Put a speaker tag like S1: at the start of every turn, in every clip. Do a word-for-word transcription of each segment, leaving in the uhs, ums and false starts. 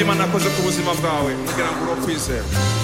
S1: Imana akoze ku buzima bwawe kugira ngo uro kwizera.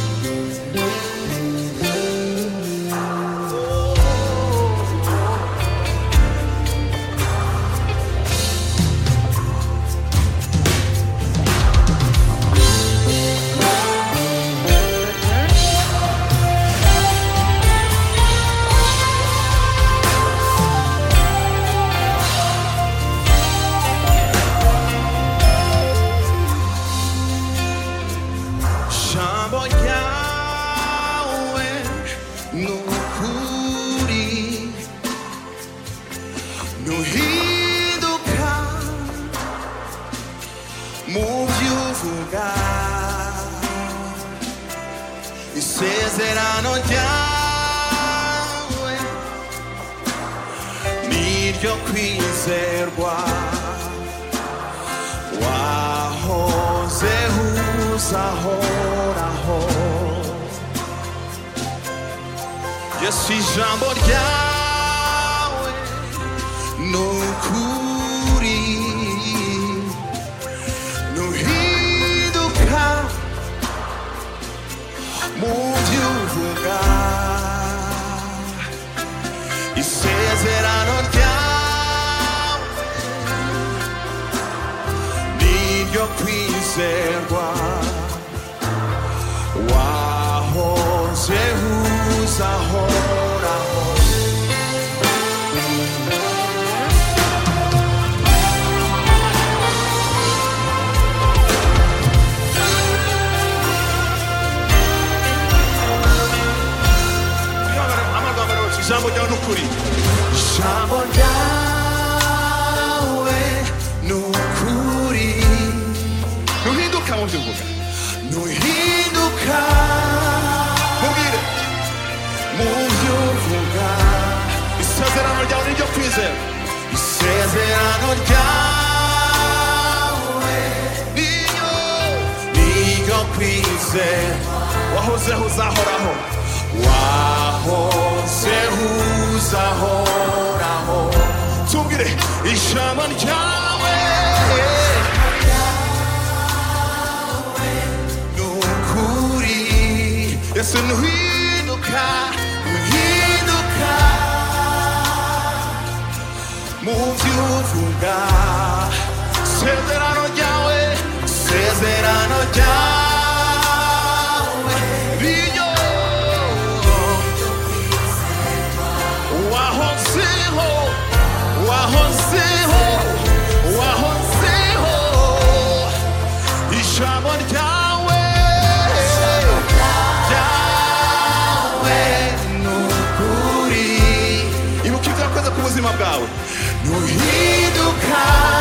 S2: Isezerano ryawe niryo kwizerwa, wahozeho uzahoraho. Yesu ijambo ryawe ni ukuri, ntuhinduka mu byo uvuga. Isezerano ryawe niryo kwizerwa, wahozeho uzahoraho. Ijambo ryawe n'ukuri, ijambo ryawe n'ukuri, ntuhinduka mu byo uvuga, ntuhinduka mubwire mu byo uvuga. Isezerano ryawe niryo kwizera, isezerano ryawe niryo niryo kwizera, wahozeho uzahoraho, wahozeho uzahoraho. Tubwire ijambo ryawe n'ukuri. Yesu ntuhinduka, ntuhinduka mu byo uvuga. Isezerano ryawe, isezerano ryawe niryo wahozeho, wahozeho, wahozeho. Ijambo ryawe, ryawe n'ukuri. Ibuka ibyo wakoze ku buzima bwawe, ntuhinduka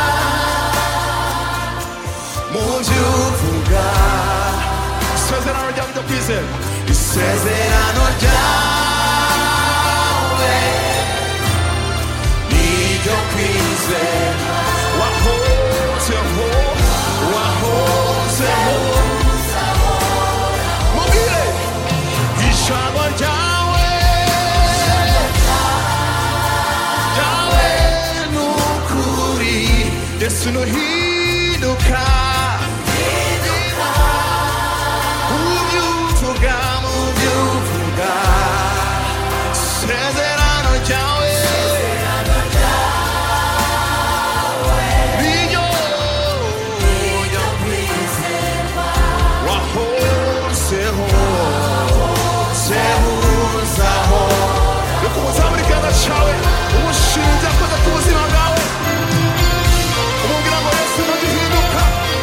S2: mu byo uvuga. Isezerano ryawe ryo kwizera, isezerano ryawe niryo kwizera, wahozeho, wahozeho. Mubwire ijambo ryawe, ryawe n'ukuri. Yesu ntuhinduka mu byo uvuga, mu byo uvuga. Isezerano ryawe niryo niryo kwizerwa, wahozeho uzahoraho. Reka uzamure ikiganza cyawe umushinja akoze ku buzima bwawe, umubwira ngo Yesu ntugihinduka.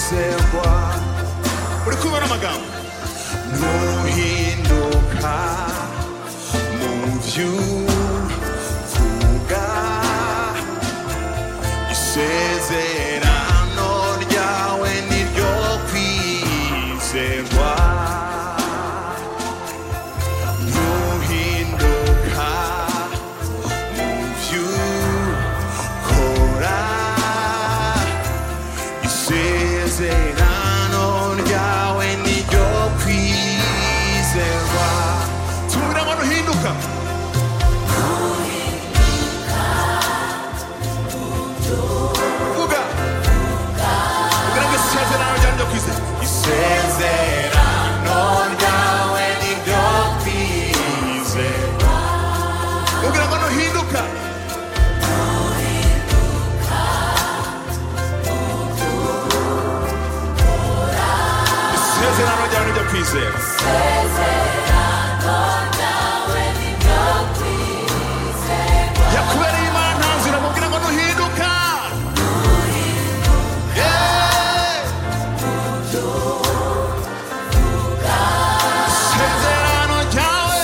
S2: kwizerwa uri kubona amagambo ntuhinduka mu vy'uvuga isezerano ryawe niryo kwizerwa ntuhinduka mu vy'ukora isezerano ryawe niryo kwizerwa tumubwira ngo ntuhinduka vuga vuga ngo isezerano ryawe niryo kwizerwa isezerano ryawe niryo kwizerwa mubwira ngo ntuhinduka isezerano ryawe niryo kwizerwa yakubereye imana nta nzira mubwira ngo ntuhinduka Yeah. isezerano ryawe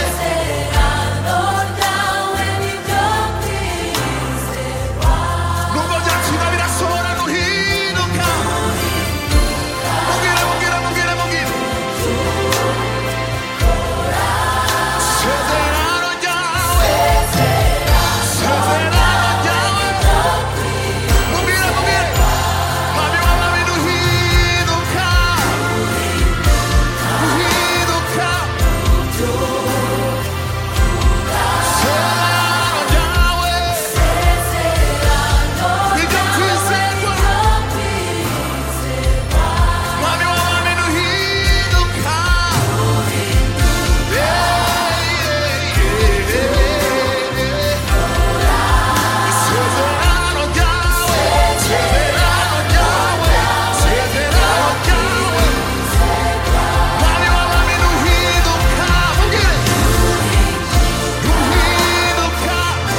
S2: nubwo byatinda birasohora ntuhinduka mubwire mubwire mubwire mubwire isezerano ryawe isezerano ryawe mubwire mubwire mami wa mami ntuhinduka ntuhinduka isezerano ryawe niryo kwizerwa mami wa mami ntuhinduka isezerano ryawe isezerano ryawe isezerano ryawe mami wa mami ntuhinduka mubwire ntuhinduka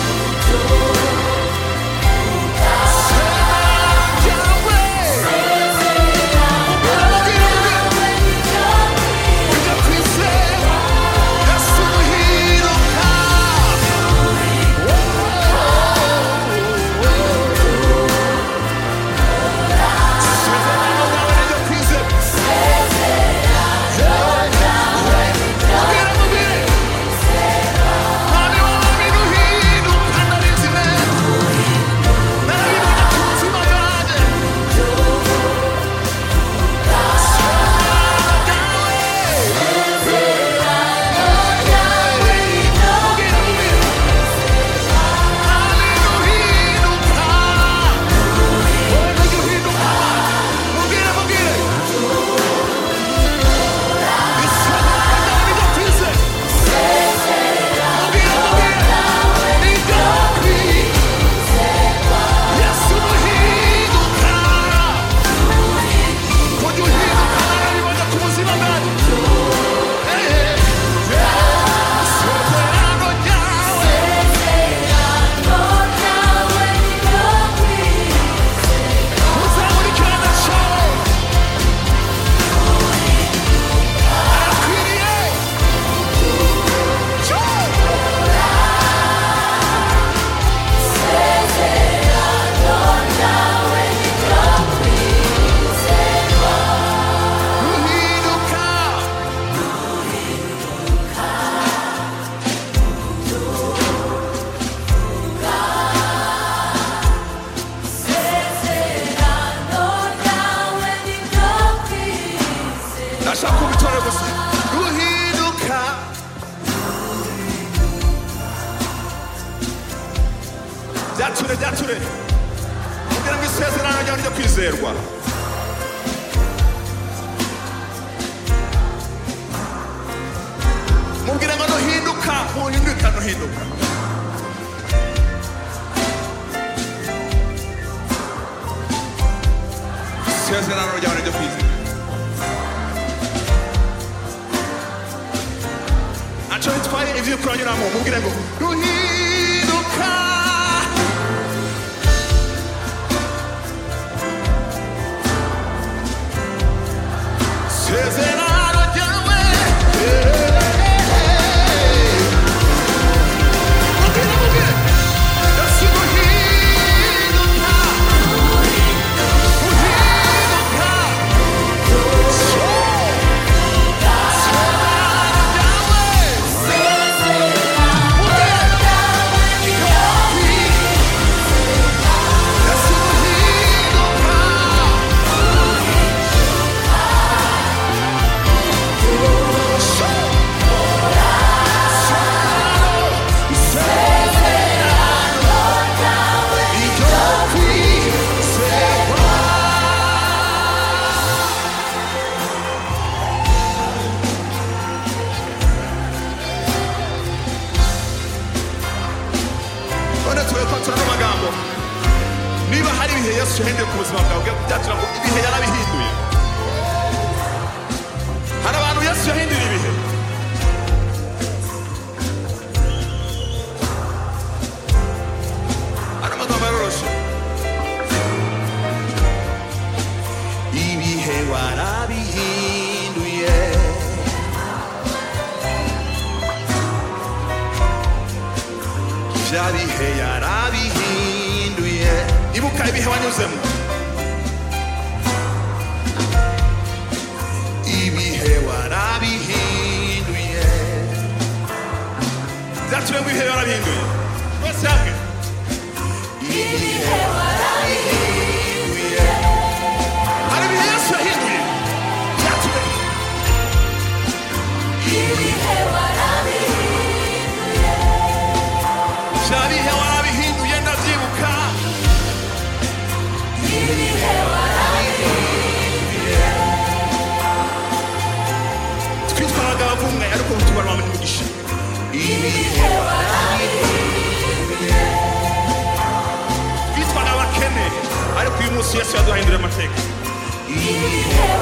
S2: ndashaka kubitore gusa ntuhinduka byature byature kugira ngo isezerano ryawe ryo kwizerwa mubwire ngo ntuhinduka ntuhinduka ntuhinduka isezerano ryawe ryo kwizerwa ntacyo bitwaye ibyo kuranyuramo mubwire ngo ntuhinduka bya bihe yarabihinduye ibuka ibihe wanyuzemo ibihe warabihinduye zature ngo ibihe warabihinduye bose hamwe ibihe warabihinduye hari ibihe Yesu yahinduye zature ibihe warabihinduye bya bihe warabihinduye ndabyibuka ibihe warabihinduye twitwaraga abavumwe ariko tubarwa mu mugisha ibihe warabihinduye twitwaraga abakene ariko uyu munsi Yesu yaduhindura amateka ibihe